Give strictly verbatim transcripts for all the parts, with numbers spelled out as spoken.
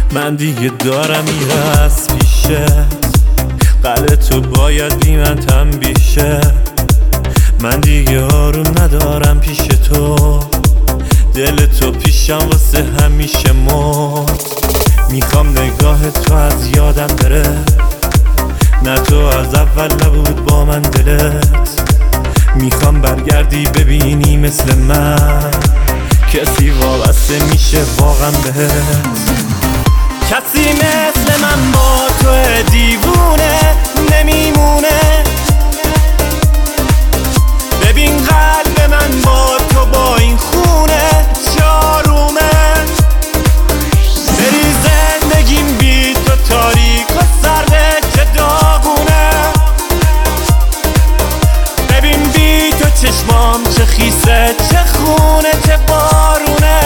من دیگه دارم میره از پیشت، قلب تو باید بی من تنبیشه. من دیگه آروم ندارم پیش تو، دل تو پیشم واسه همیشه مرد. میخوام نگاه تو از یادم بره، نه تو از اول نبود با من دلت. میخوام برگردی ببینی مثل من کسی وابسته میشه واقعا بهت. کسی مثل من با تو دیوونه نمیمونه. ببین قلب من با تو با این خونه چارومه. بری زندگیم بی تو تاریک و سرده چه داغونه. ببین بی تو چشمام چه خیسه چه خونه چه بارونه.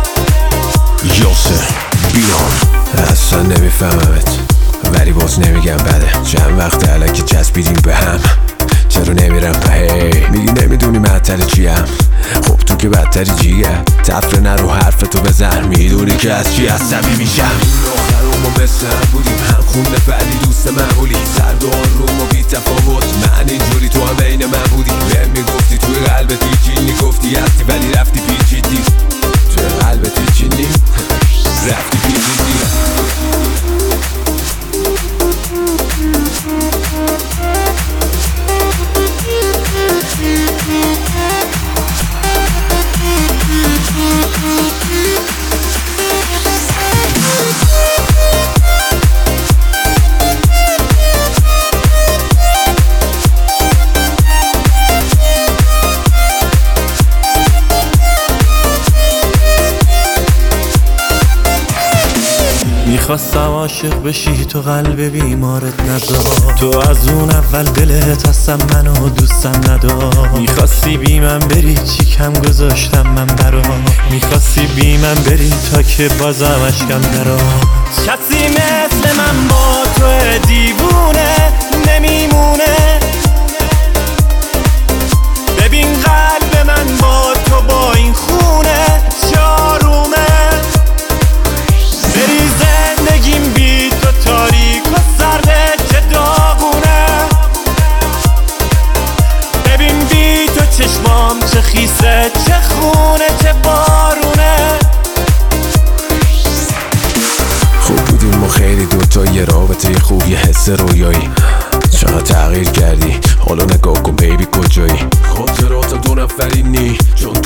یاسر بیان اصلا نمیفهممت ولی باز نمیگم بده. چند وقت الکی چسبیدیم به هم، چرا نمیرم پهی؟ میگی نمیدونی معطل چیم، خب تو که بدتری جیه. تفره نرو حرف تو بزن، میدونی که از چی عصبی میشم. آخر ما مثل هم بودیم، هم خونه ولی دوست معمولی. سرد و آروم و بی تفاوت، من اینجوری تو هم بین من بودی. بهم میگفتی توی قلبت هیچی، گفتی هستی ولی رفتی پیچیدی. توی قلبت هیچی نی رفتی پیچیدی. میخواستم عاشق بشی تو قلب بیمارت نذار. تو از اون اول دلت هستم منو دوستم ندار. میخواستی بی من بری چی کم گذاشتم من برا. میخواستی بی من بری تا که بازم اشکم نراد. کسی مثل من با تو دیوونه نمیمونه. ببین قلب من با تو با این خونه چارومه. بری زندگیم بی تو تاریک و سرده چه داغونه. ببین بی تو چشمام چه خیسه چه خونه چه بارونه. خوب بودیم ما خیلی دوتا، یه رابطه خوب یه حس رویایی. چقدر تغییر کردی حالا نگاه کن بیبی کجایی. خاطرات دو نفرینی چون